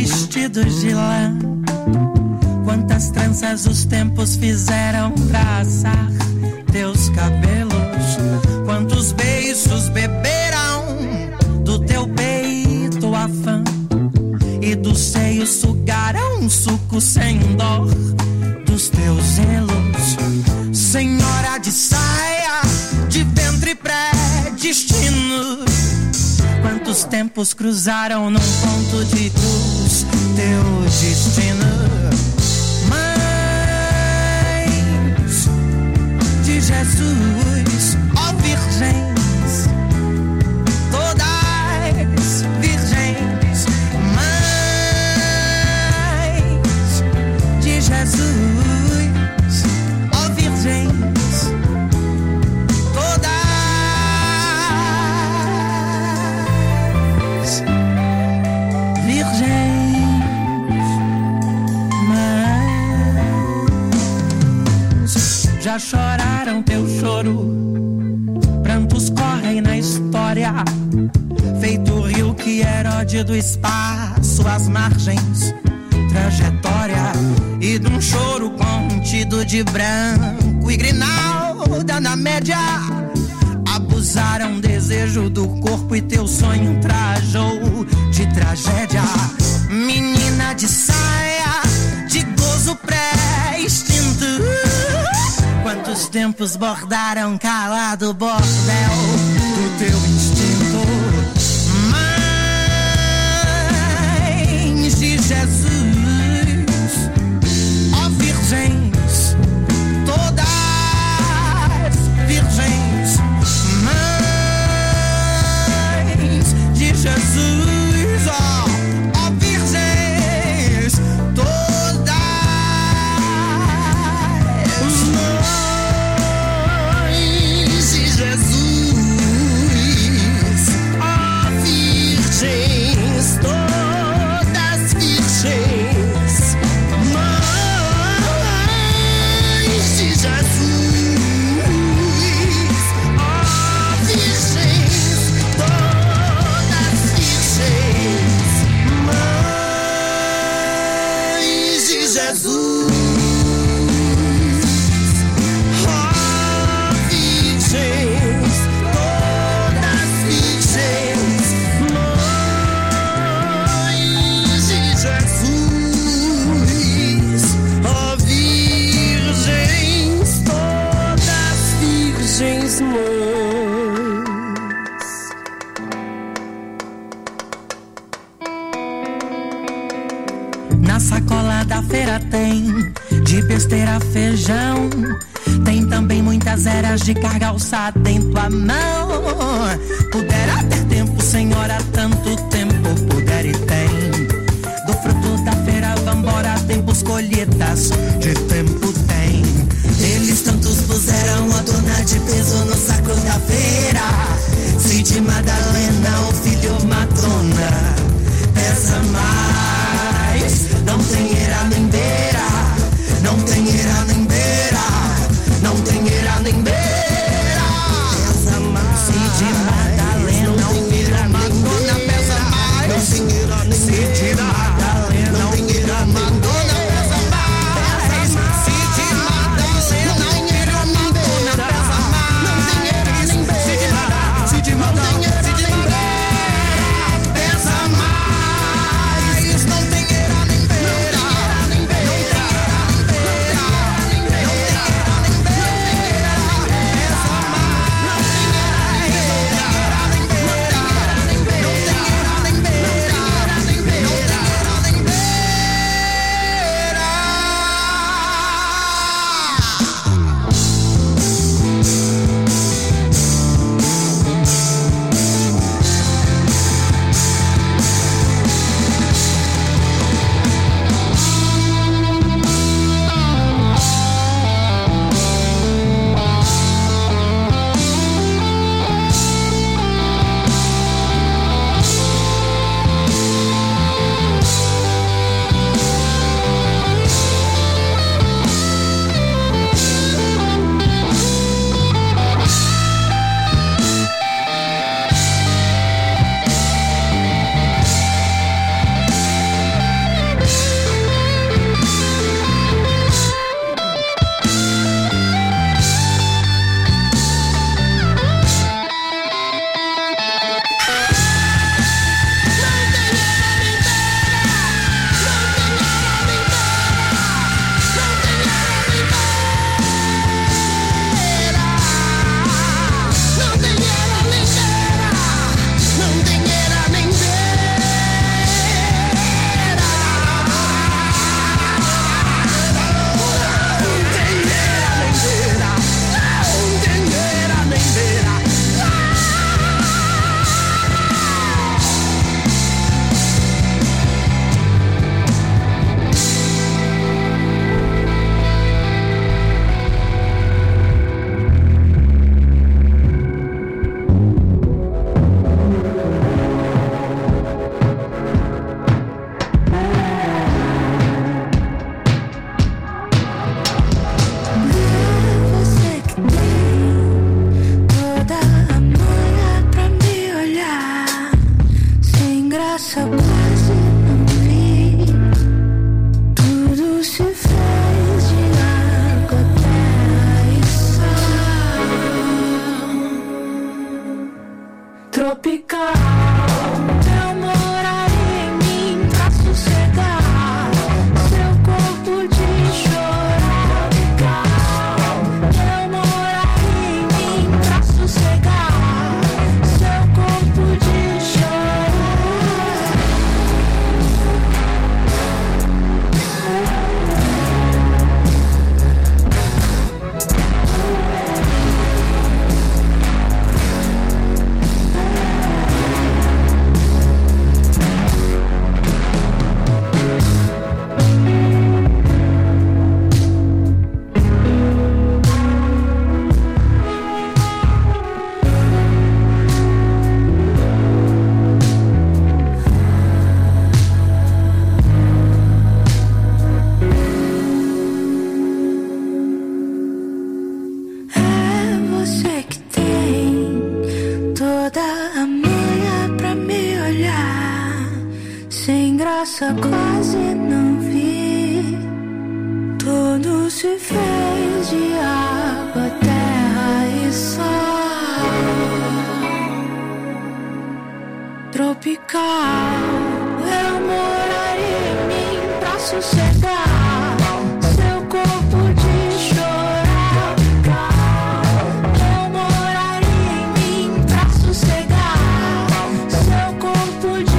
vestidos de lã. Quantas tranças os tempos fizeram pra assar teus cabelos. Quantos beijos beberão do teu peito a fã, e dos seios sugarão suco sem dó dos teus zelos. Senhora de saia, de ventre pré-destino, quantos tempos cruzaram num ponto de cruz teu destino. Mães de Jesus, ó virgens, todas virgens. Mães de Jesus, ó virgens, todas virgens. Mães já choraram teu choro, prantos correm na história, feito o rio que erode do espaço as margens, trajetória, e de um choro contido de branco e grinalda na média. Abusaram desejo do corpo e teu sonho trajou de tragédia. Menina de saia, de gozo pré-extinto, quantos tempos bordaram calado o bordel do teu instinto. Mães de Jesus, ó virgens, todas virgens. Mães de Jesus, ó virgens, todas. Mães de Jesus, ó virgens, todas virgens. Mães de Jesus, ó virgens, todas virgens. Mães de Jesus, ó virgens, todas virgens. Mães de Jesus, ó virgens, todas virgens. Mães. Na sacola da feira tem de besteira feijão, tem também muitas eras de carga alçada em tua mão. Pudera ter tempo, senhora, tanto tempo puder e tem. Do fruto da feira vambora, tempos colheitas de tempo tem. Eles tantos puseram a dona de peso no saco da feira. Cid Madalena, o filho Madonna, pesa mais. Não tem era nem beira, não tem era nem beira, não tem era nem beira. Pesa mais. Cid Madalena, o filho Madonna, pesa mais. Não tem era nem beira. Cid Madalena, o filho Madonna, pesa mais. Cid Madalena, o filho Madonna, pesa mais. Não tem era nem beira. Cid Madalena, pesa mais. tem graça, quase não vi. Tudo se fez de água, terra e sol. Tropical, eu moraria em mim pra sossegar seu corpo de chorar. Eu moraria em mim pra sossegar seu corpo de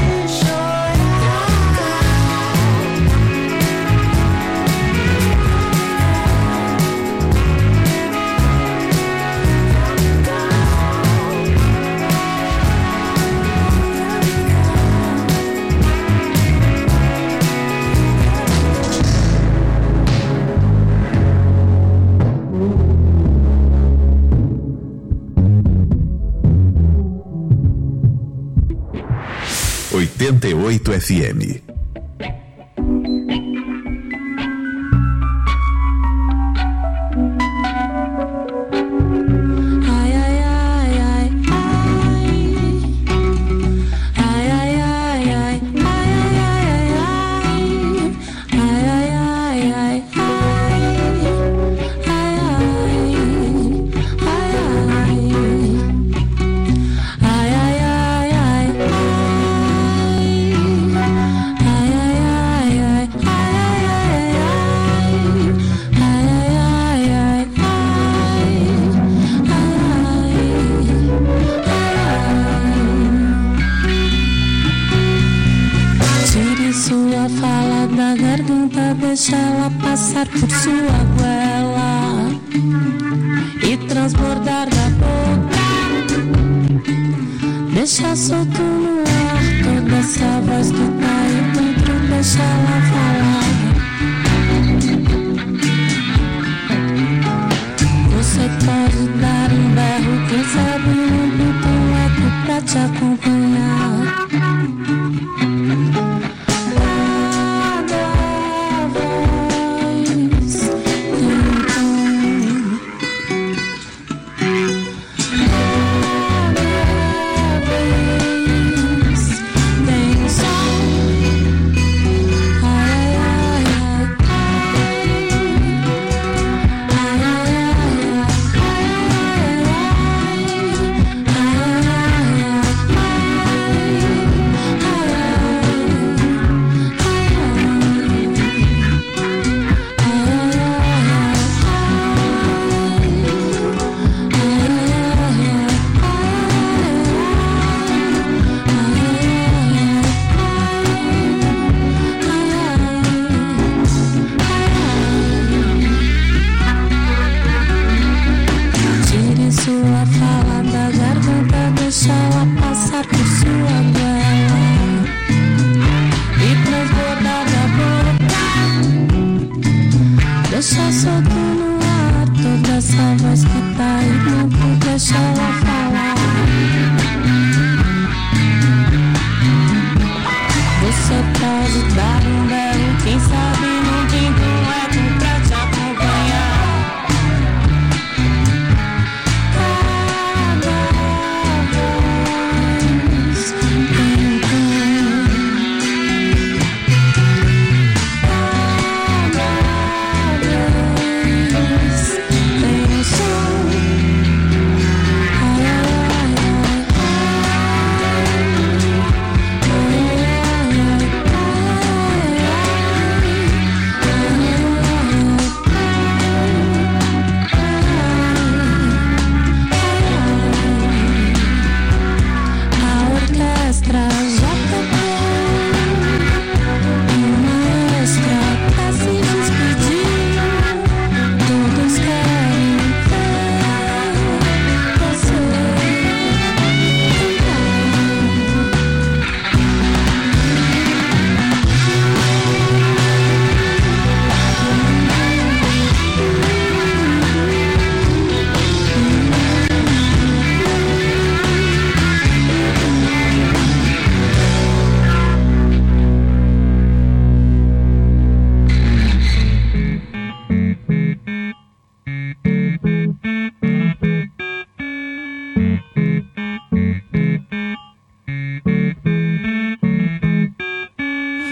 oito FM. Deixa ela passar por sua goela e transbordar da boca. Deixa solto no ar toda essa voz que tá aí dentro. Deixa ela falar. Você pode dar um berro, quem sabe um grito, um eco pra te acompanhar.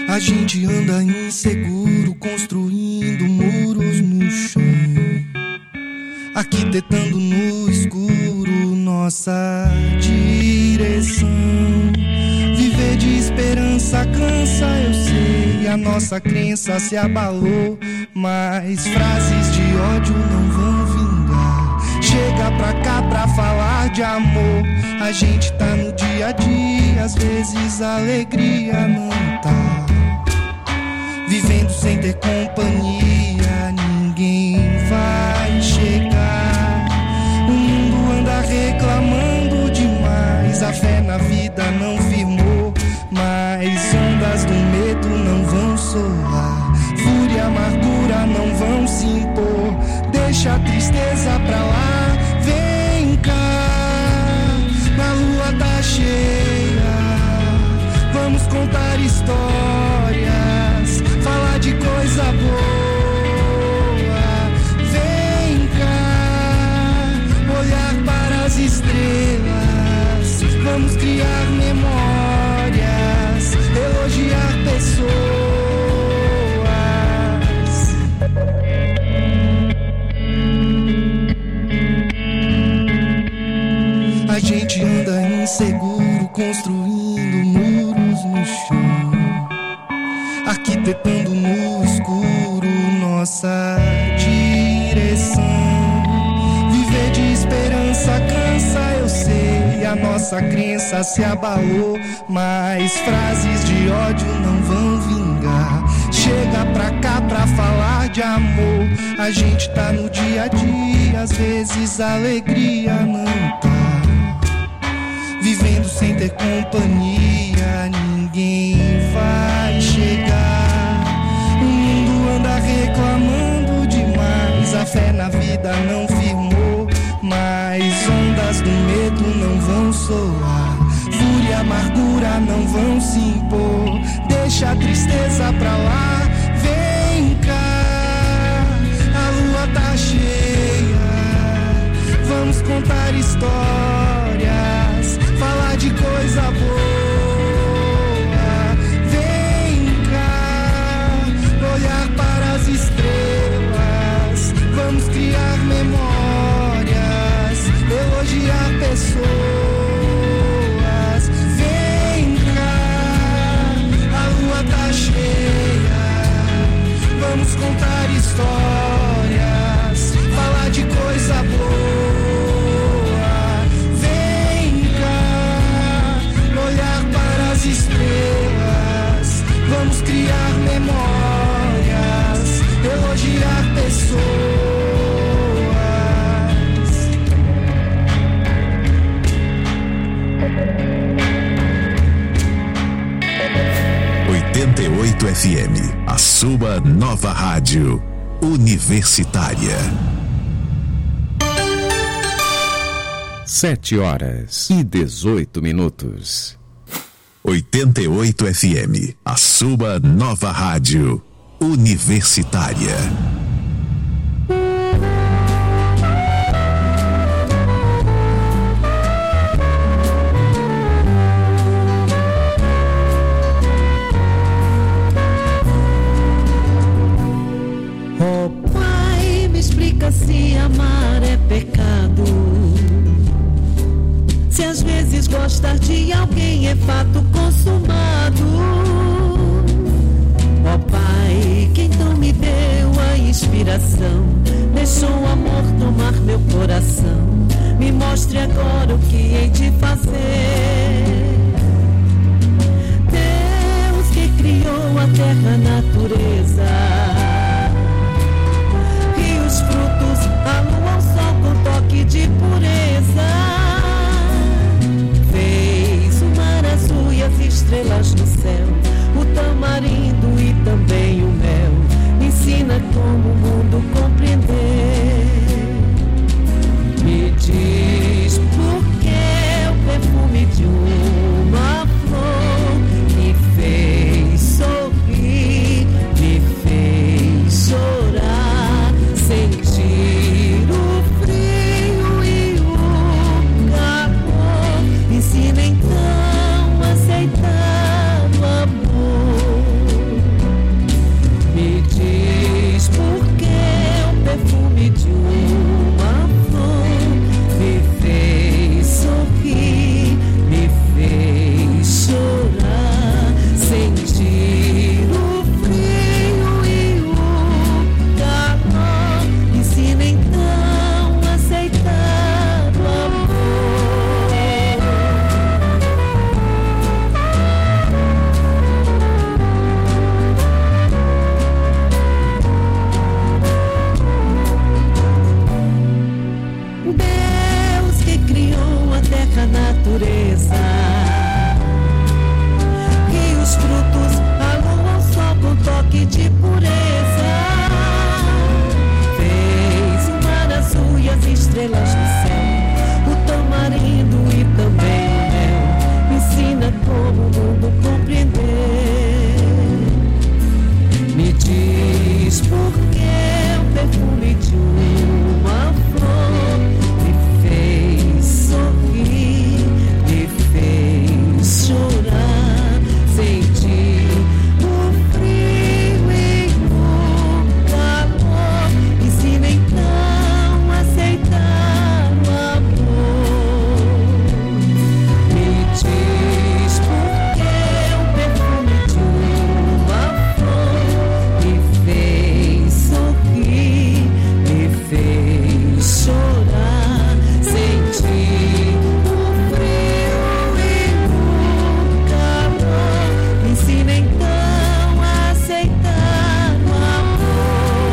A gente anda inseguro, construindo muros no chão, arquitetando no escuro nossa direção. Viver de esperança cansa, eu sei, a nossa crença se abalou, mas frases de ódio não vão vingar. Chega pra cá pra falar de amor. A gente tá no dia a dia, às vezes a alegria não tá. Vivendo sem ter companhia, ninguém vai chegar. O mundo anda reclamando demais, a fé na vida não firmou, mas ondas do medo não vão soar, fúria e amargura não vão se impor. Deixa a tristeza pra lá, vem cá, na lua tá cheia, vamos contar histórias, falar de coisa boa. Vem cá, olhar para as estrelas, vamos criar memórias, elogiar pessoas. A gente anda inseguro, construindo muros no chão, arquitetando no escuro nossa direção. Viver de esperança cansa, eu sei, a nossa crença se abalou, mas frases de ódio não vão vingar. Chega pra cá pra falar de amor. A gente tá no dia a dia, às vezes a alegria não tá. Vivendo sem ter companhia, ninguém vai chegar. O mundo anda reclamando demais, a fé na vida não firmou, mas ondas do medo não vão soar, fúria e amargura não vão se impor. Deixa a tristeza pra lá, vem cá, a lua tá cheia, vamos contar histórias, falar de coisa boa. Vem cá, olhar para as estrelas, vamos criar memórias, elogiar pessoas. Vem cá, a lua tá cheia, vamos contar histórias, falar de coisa boa. Estrelas, vamos criar memórias, elogiar pessoas. 88 FM, a sua nova rádio universitária. 7h18. 88 FM, a sua nova rádio universitária. Oh Pai, me explica se amar é pecado, se às vezes gostar de alguém é fato consumado. Ó Pai, que então me deu a inspiração, deixou o amor tomar meu coração, me mostre agora o que hei de fazer. Deus que criou a terra, a natureza, e os frutos, a lua, o sol com toque de pureza, fez o mar azul e as estrelas no céu, o tamarindo e também o mel, ensina como o mundo compreender. Me diz por que o perfume de uma flor me fez sorrir. porque o perfume de uma flor me fez sorrir, me fez chorar, senti o frio e o calor, ensina então a aceitar o amor. Me diz porque o perfume de uma flor me fez sorrir, me fez chorar, senti o frio e o calor, me ensina então a aceitar o amor.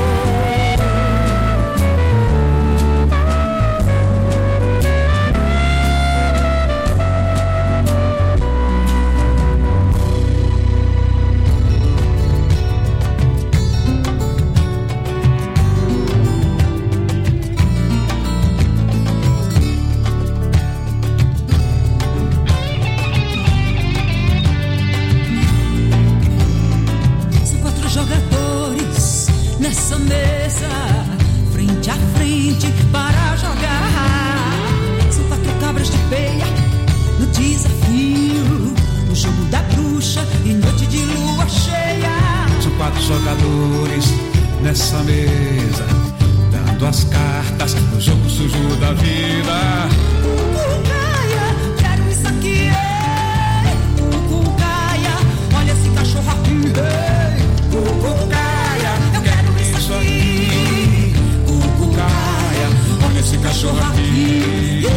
São 4 jogadores nessa mesa, frente a frente para jogar. São 4 cabras de peia no desafio, no jogo da bruxa e noite de lua cheia. São 4 jogadores nessa mesa, dando as cartas no jogo sujo da vida. Cucucaia, quero isso aqui, ei. Cucucaia, olha esse cachorro aqui, ei. Cucucaia, eu quero isso aqui. Cucucaia, olha esse cachorro aqui.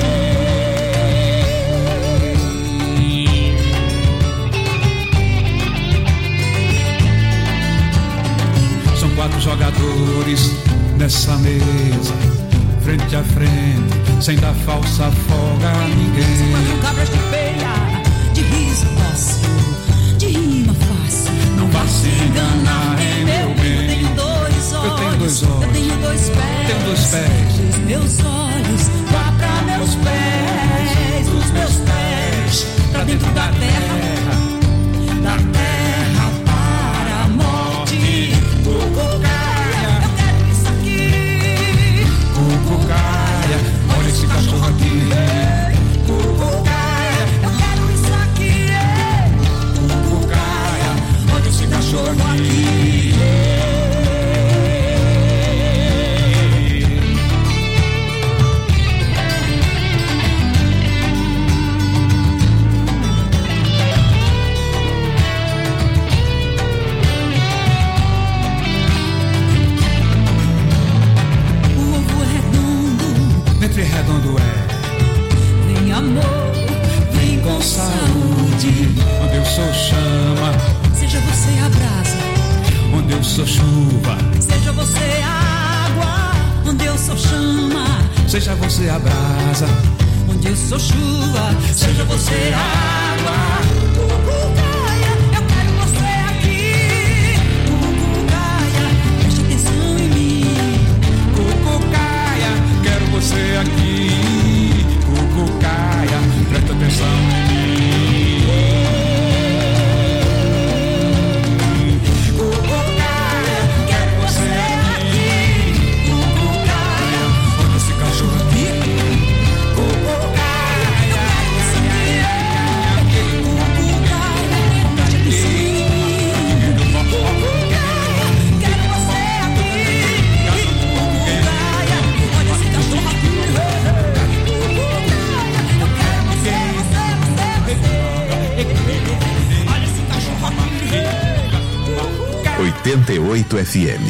São 4 jogadores nessa mesa, frente a frente, sem dar falsa folga a ninguém. 4 cabras de peia, de riso fácil, de rima fácil. Não vá se enganar, hein, meu bem. Eu tenho 2 olhos, Eu tenho 2 olhos. eu tenho 2 pés. Tenho 2 pés. Os meus olhos vá pra meus pés, os meus pés pra dentro da terra para a morte. Cucucaia, eu quero isso aqui. Cucucaia, olha esse cachorro aqui. Cucucaia, eu quero isso aqui. Cucucaia, Olha esse cachorro aqui. O ovo é redondo, ventre redondo é, vem amor, vem com saúde. onde eu sou chama, Seja você a brasa, onde eu sou chuva, seja você a água, onde eu sou chama, seja você a brasa, onde eu sou chuva, seja você a água. Cucucaia, eu quero você aqui. Cucucaia, preste atenção em mim. Cucucaia, quero você aqui. Cucucaia, presta atenção em mim. Cucucaia, quero você aqui. Cucucaia, Olha esse cachorro aqui. cucucaia, eu quero isso aqui. Cucucaia, preste atenção em mim. Cucucaia, quero você aqui. Cucucaia, olha esse cachorro aqui. Cucucaia, eu quero você. Olha esse cachorro aqui. 88 FM.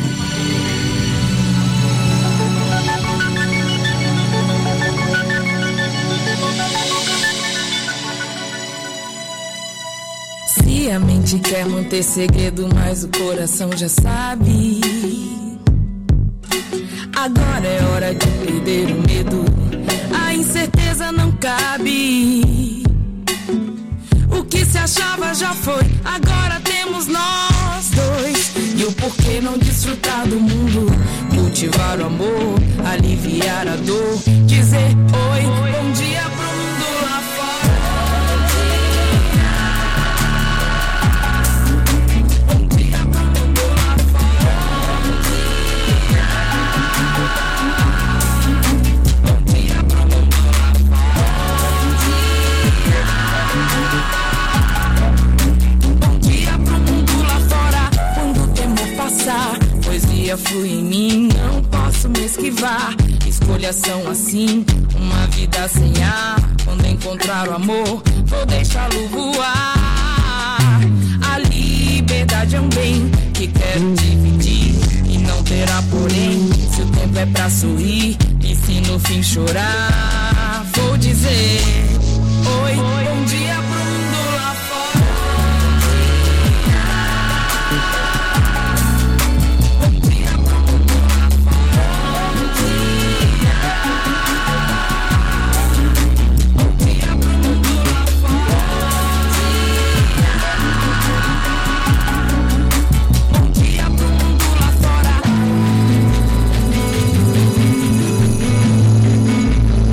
Se a mente quer manter segredo, mas o coração já sabe. Agora é hora de perder o medo, a incerteza não cabe. O que se achava já foi, agora temos nós dois. E o porquê não desfrutar do mundo, cultivar o amor, aliviar a dor, dizer oi, bom dia pro mundo lá fora. Bom dia pro mundo lá fora. dia flui em mim, não posso me esquivar. Escolhas são assim, uma vida sem ar. Quando encontrar o amor, vou deixá-lo voar. A liberdade é um bem que quero dividir, e não terá porém, se o tempo é pra sorrir. E se no fim chorar, vou dizer oi, bom dia pro mundo lá fora. Bom dia pro mundo lá fora. Bom dia pro mundo lá fora. Bom dia pro mundo lá fora.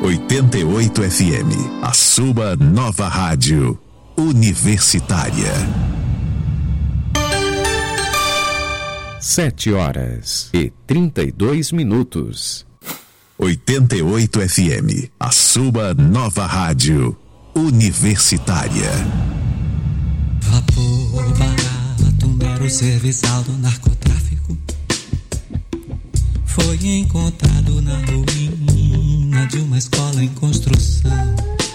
88 FM, a sua nova rádio universitária. 7h32. 88 FM, a sua nova rádio universitária. Vapor barato, mero serviçal do narcotráfico, foi encontrado na ruína de uma escola em construção.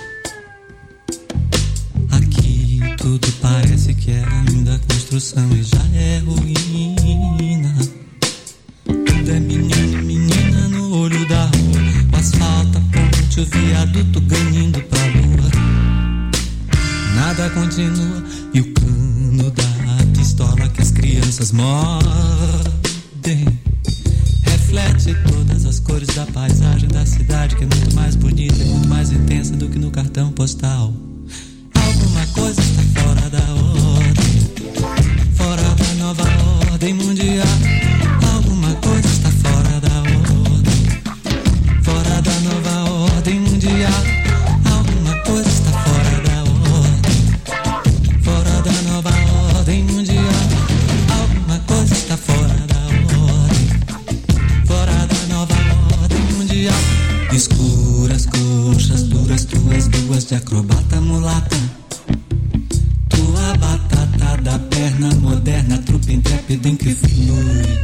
Aqui tudo parece que é ainda construção e já é ruína. Tudo é menino e menina no olho da rua, o asfalto, a ponte, o viaduto ganhando pra lua. Nada continua e o cano da pistola que as crianças mordem reflete todas as cores da paisagem da cidade, que é muito mais bonita e muito mais intensa do que no cartão postal. Alguma coisa está fora da ordem, fora da nova ordem mundial. Alguma coisa está fora da ordem, fora da nova ordem mundial. Alguma coisa está fora da ordem, fora da nova ordem mundial. Alguma coisa está fora da ordem, fora da nova ordem mundial. Escuras coxas duras, tuas duas de acrobata mulata, tua batata da perna moderna, trupe intrépida em que flui.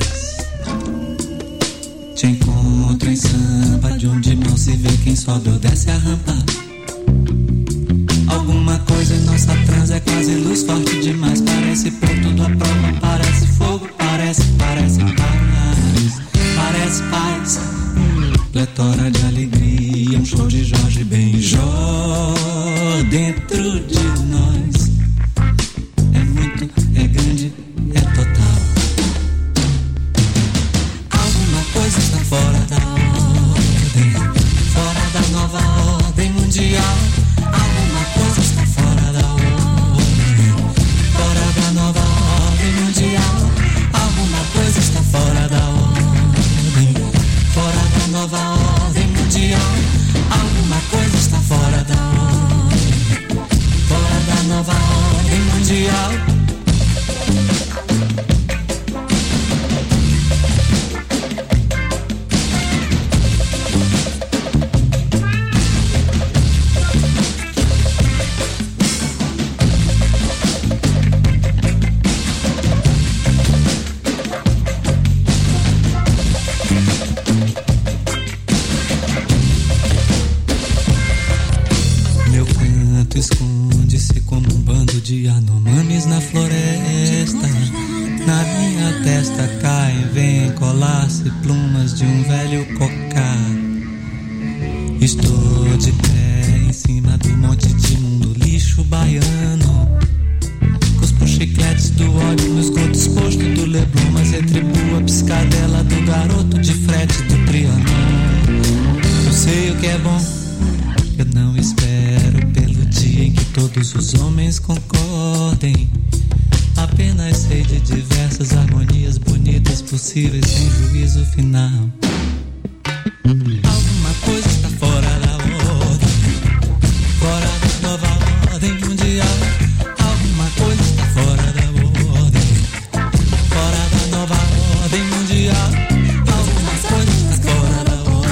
Te encontro em Sampa, de onde mal se vê quem sobe ou desce a rampa. Alguma coisa em nossa transa é quase luz forte demais. Parece pôr tudo à prova, parece fogo, parece paz, parece paz. Pletora de alegria, um show de Jorge Benjó dentro de nós. É muito, é grande, é total. Alguma coisa está fora da ordem, fora da nova ordem mundial. Alguma coisa está fora da ordem, fora da nova ordem mundial. Alguma coisa está fora da ordem, fora da nova ordem mundial. Alguma coisa está fora da ordem, fora da nova ordem mundial. Esconde-se como um bando de anomames na floresta. Na minha testa caem, vêm colar-se plumas de um velho cocá. Estou de pé em cima do monte de mundo lixo baiano. Cuspo chicletes do óleo no esgoto exposto do Leblon, mas retribuo a piscadela do garoto de frete do Trianon. Eu sei o que é bom, eu não espero pelo dia em que todos os homens concordem. Apenas sei de diversas harmonias bonitas possíveis sem juízo final. Alguma coisa está fora da ordem, fora da nova ordem mundial. Alguma coisa está fora da ordem, fora da nova ordem mundial. Alguma coisa está fora da ordem.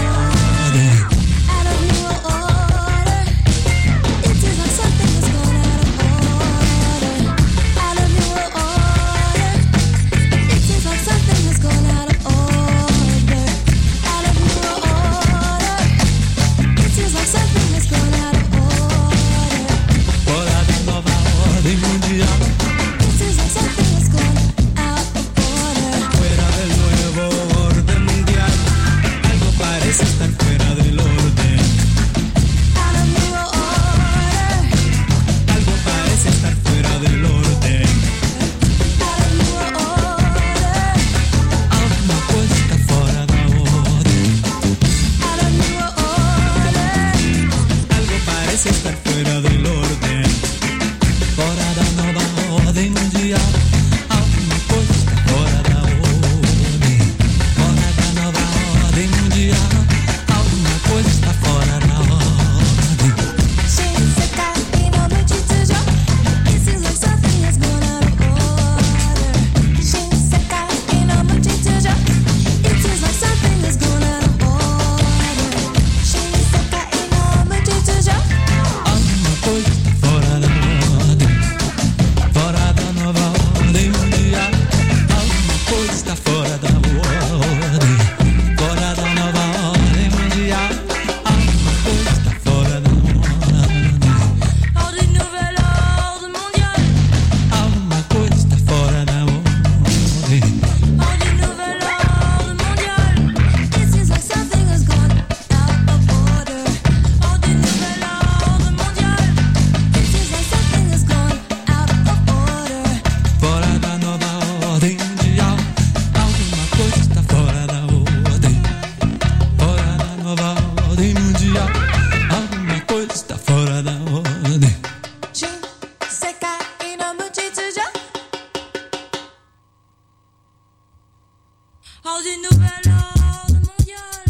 Hors du nouvel ordre mondial.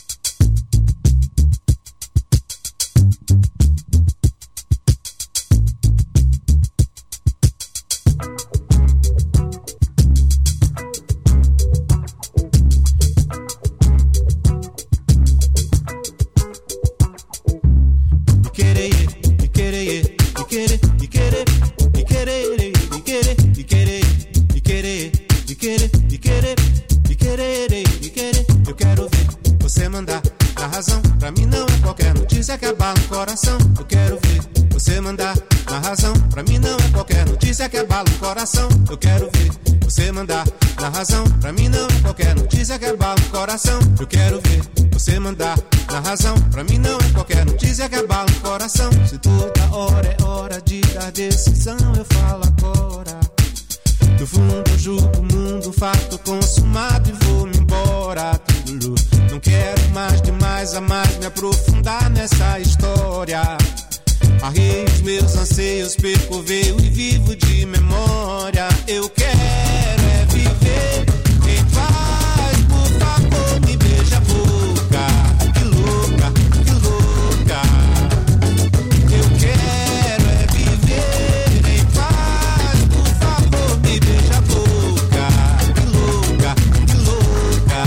Eu quero ver você mandar na razão. Pra mim não é qualquer notícia que abala o coração. Eu quero ver você mandar na razão. Pra mim não é qualquer notícia que abala o coração. Eu quero ver você mandar na razão. Pra mim não é qualquer notícia que abala o coração. Eu quero ver você mandar na razão. Pra mim não é qualquer notícia que abala o coração. Se toda hora é hora de dar decisão, eu falo agora. No fundo eu julgo o mundo, fato consumado e vou-me embora. Não quero mais demais a mais me aprofundar nessa história. Arrei os meus anseios, percorreu e vivo de memória. Eu quero é viver em paz, por favor me beija a boca. Que louca, que louca. Eu quero é viver em paz, por favor me beija a boca. Que louca, que louca.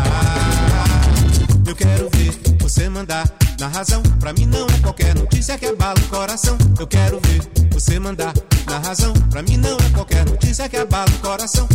Eu quero ver você mandar na razão. Pra mim não é qualquer notícia que abala o coração. Eu quero ver você mandar na razão. Pra mim não é qualquer notícia que abala o coração.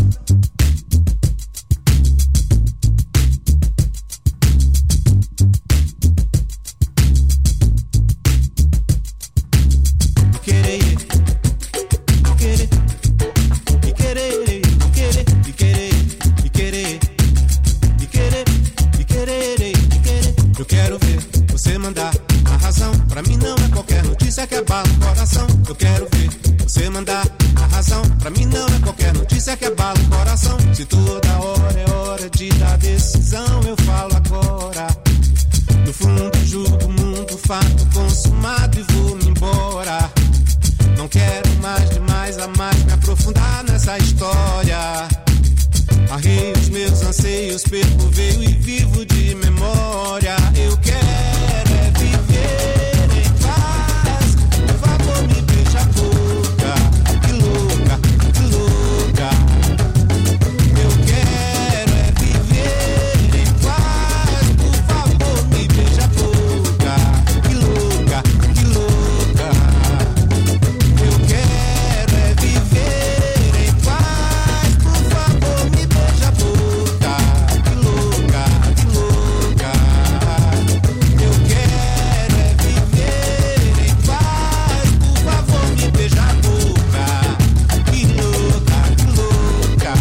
Eu quero ver você mandar na razão. Pra mim não é qualquer notícia que abala o coração. Eu quero ver você mandar na razão. Pra mim não é qualquer notícia que abala o coração. Se toda hora é hora de dar decisão, eu falo agora. No fundo julgo o mundo, fato consumado e vou-me embora. Não quero mais demais a mais me aprofundar nessa história. Arrei os meus anseios, percorreu e vivo de memória. Eu quero é viver em paz, por favor me beija a boca. Que louca, que louca. Eu quero é viver em paz, por favor me beija a boca. Que louca, que louca. Eu quero é viver em paz, por favor me beija a boca. Que louca, que louca. Eu quero é viver em paz, por favor me beija a boca. Que louca, que louca.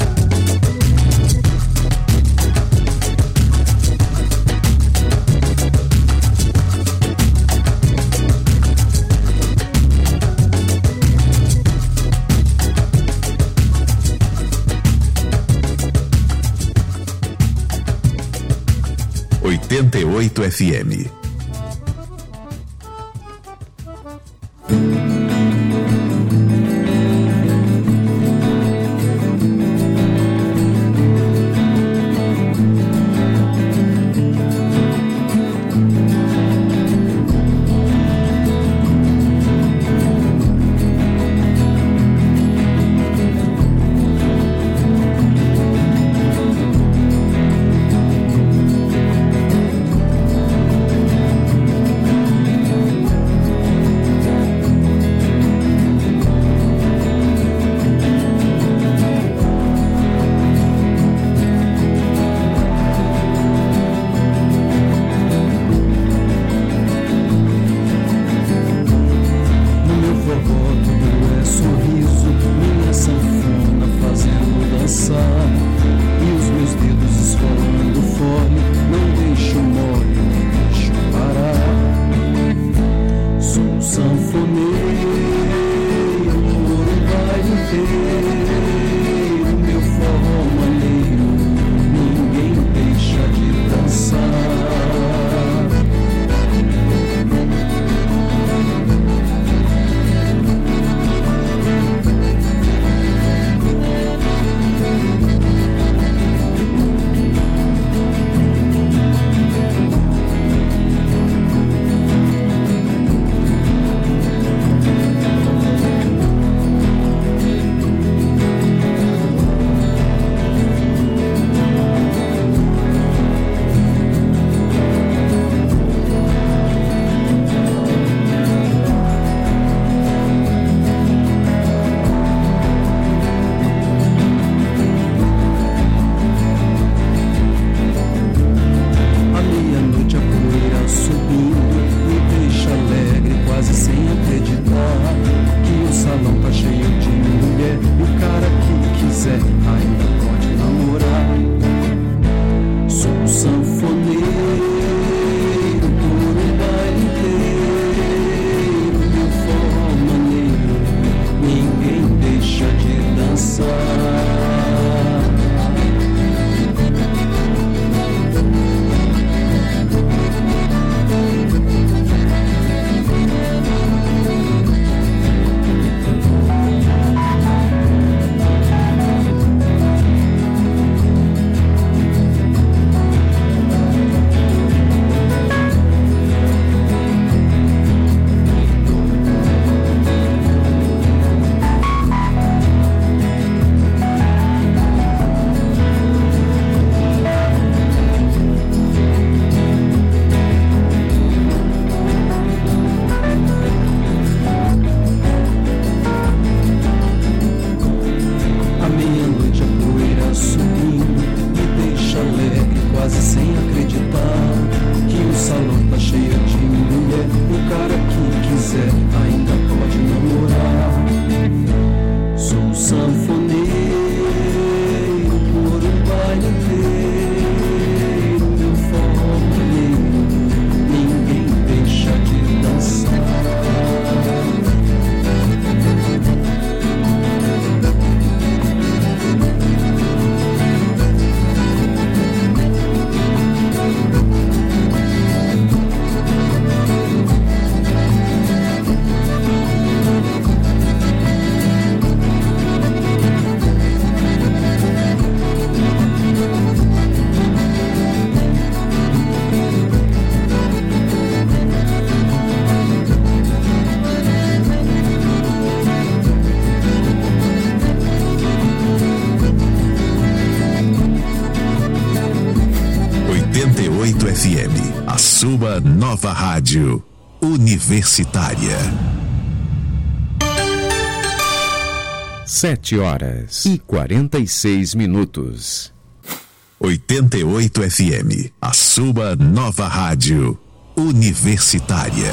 88 FM. quase sem acreditar que o salão tá cheio de mulher. O cara que quiser ainda pode namorar. Sou um sanfoneiro por um baile inteiro, meu forroneiro, ninguém deixa de dançar. 88 FM, a sua nova rádio universitária. 7h46. 88 FM, a sua nova rádio universitária.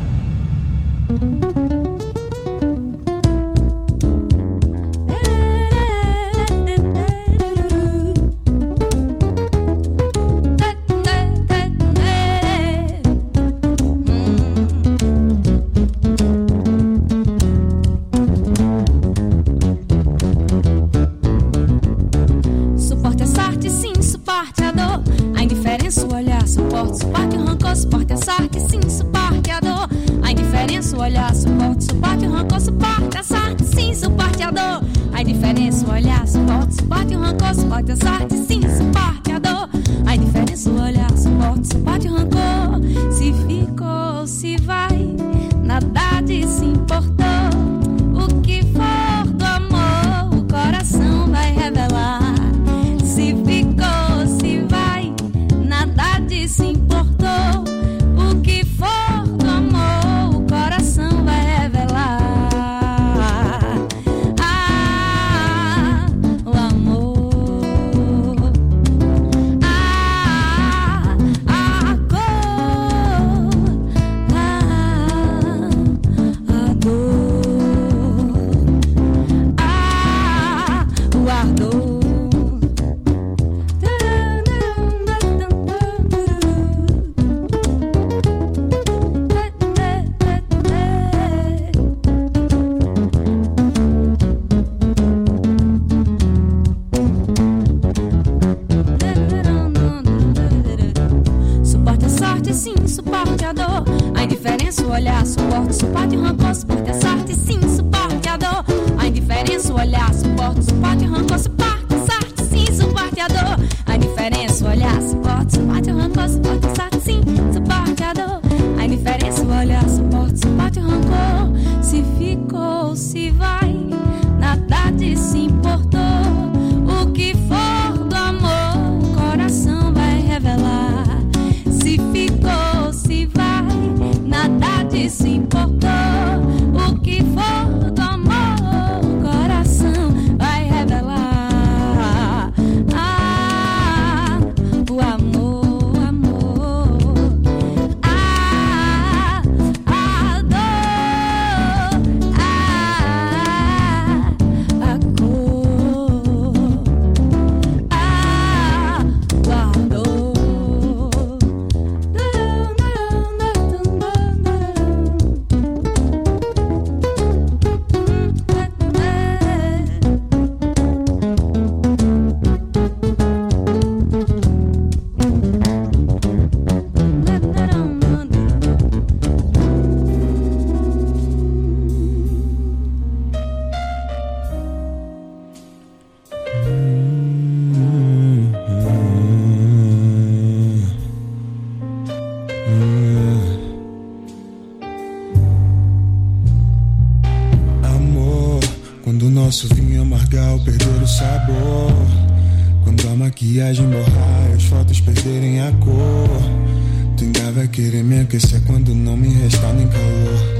Quando não me resta nem calor.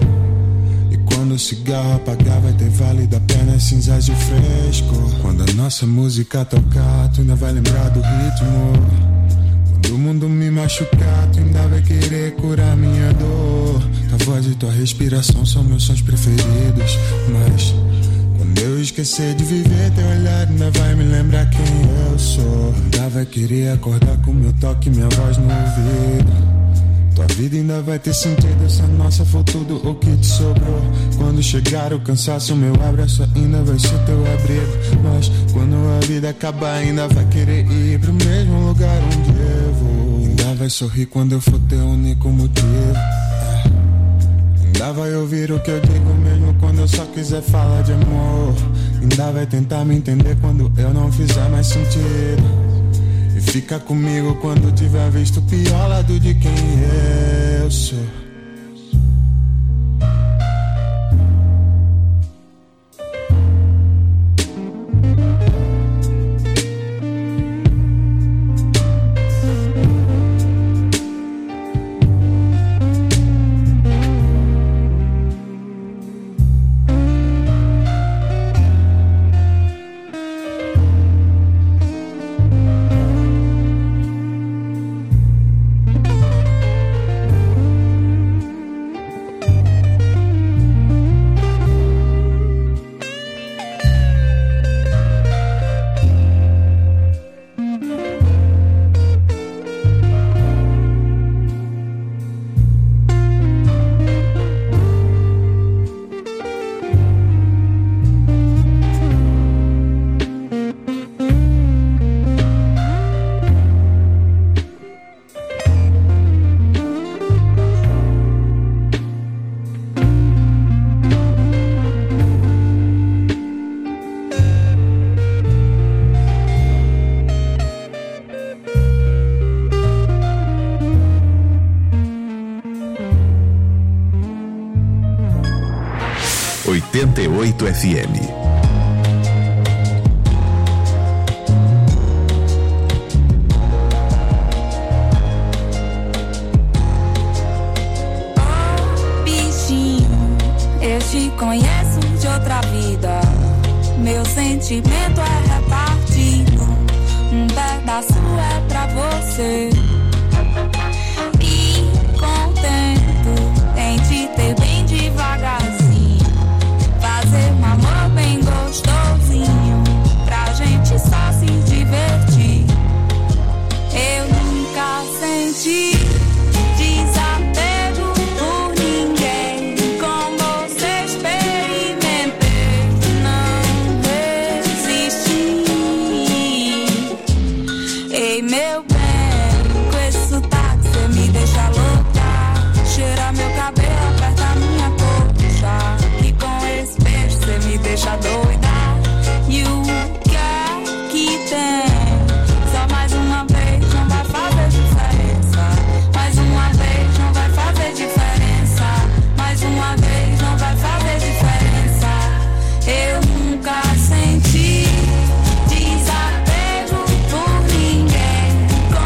E quando o cigarro apagar, vai ter válido apenas cinzas e o fresco. Quando a nossa música tocar, tu ainda vai lembrar do ritmo. machucar, tu ainda vai querer curar minha dor. Tua voz e tua respiração são meus sons preferidos. Mas quando eu esquecer de viver, teu olhar ainda vai me lembrar quem eu sou. Ainda vai querer acordar com meu toque e minha voz no ouvido. Tua vida ainda vai ter sentido se a nossa for tudo o que te sobrou. Quando chegar o cansaço, meu abraço ainda vai ser teu abrigo. Mas quando a vida acabar, ainda vai querer ir pro mesmo lugar onde eu vou. Ainda vai sorrir quando eu for teu único motivo. Ainda vai ouvir o que eu digo mesmo quando eu só quiser falar de amor. Ainda vai tentar me entender quando eu não fizer mais sentido. E fica comigo quando tiver visto o pior lado de quem eu sou. FM. Bichinho, eu te conheço de outra vida. Meu sentimento é repartido. Um pedaço é pra você. E contento em te ter bem devagarzinho. Fazer um amor bem gostosinho, pra gente só se divertir. Eu nunca senti desapego por ninguém, como você experimentei, não resisti. Ei, meu bem, com esse sotaque cê me deixa louca. Cheira meu cabelo, aperta minha coxa. Cê me deixa doida. E o que é que tem? Só mais uma vez não vai fazer diferença. Mais uma vez não vai fazer diferença. Mais uma vez não vai fazer diferença. Eu nunca senti desapego por ninguém,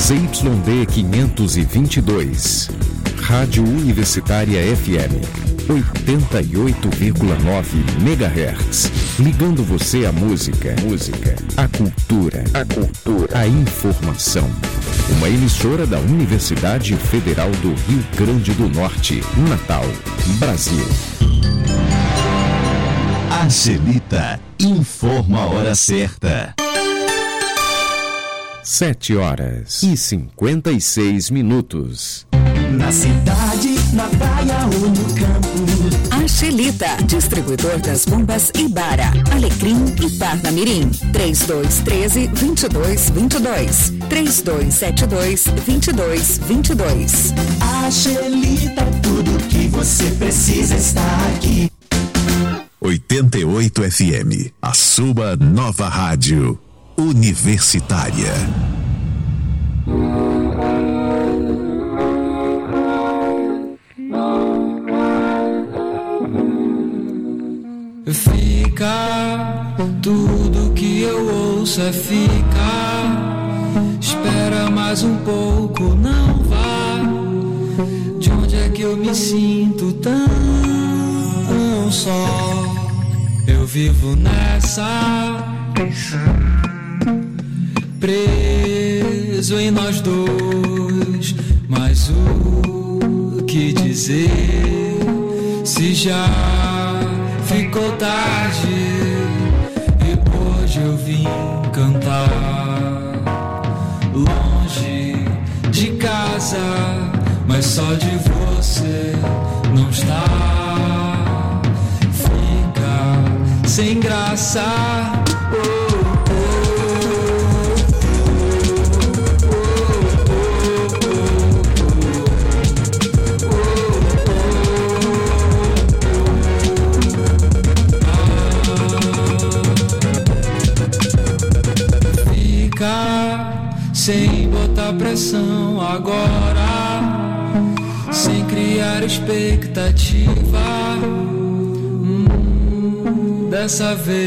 ZYD 522. Rádio Universitária FM 88,9 MHz. Ligando você à música, à cultura, à informação. Uma emissora da Universidade Federal do Rio Grande do Norte, Natal, Brasil. Angelita informa a hora certa. 7h56. Na cidade, na praia ou no campo. Angelita, distribuidor das bombas Ibara, Alecrim e Parnamirim. 3213-2222. 3272-2222. Angelita, tudo que você precisa está aqui. 88 FM, a sua nova rádio universitária. Fica, tudo que eu ouço é fica. Espera mais um pouco, não vá. De onde é que eu me sinto tão só? Eu vivo nessa, preso em nós dois. Mas o que dizer se já ficou tarde e hoje eu vim cantar longe de casa, mas só de você não está. Fica sem graça. Sem botar pressão agora, sem criar expectativa. Dessa vez,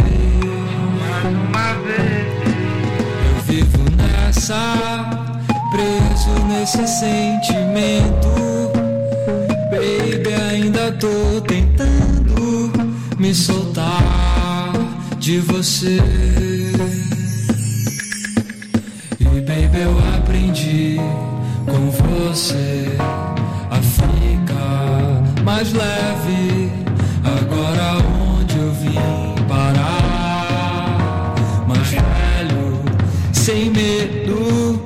eu vivo nessa, preso nesse sentimento. Baby, ainda tô tentando me soltar de você. Baby, eu aprendi com você a ficar mais leve. Agora onde eu vim parar? Mais velho, sem medo.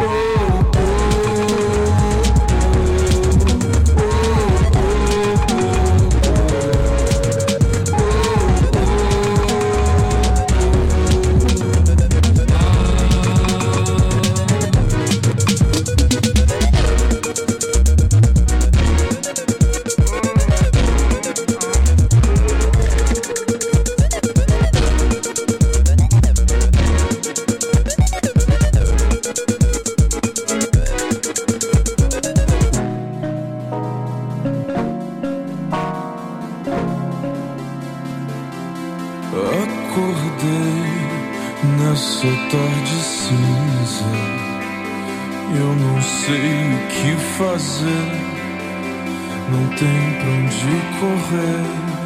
Não tem pra onde correr.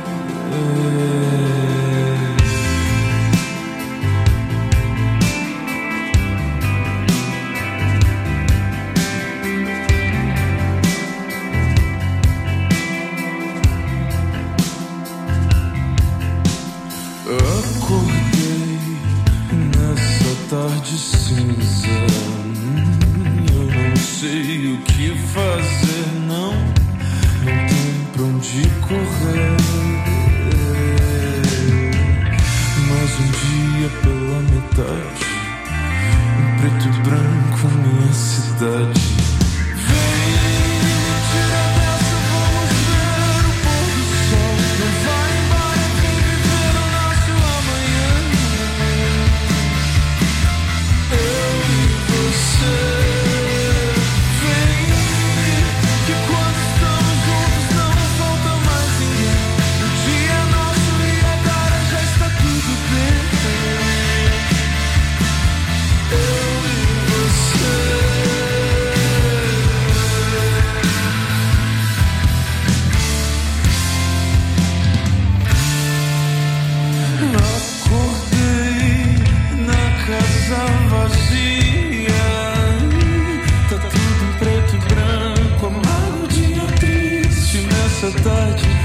Acordei nessa tarde cinza. Eu não sei o que fazer, não tem pra onde correr. Mas um dia pela metade, em preto e branco, minha cidade. Eu e você. vazia. Tá tudo em preto e branco, amargo, dia triste nessa tarde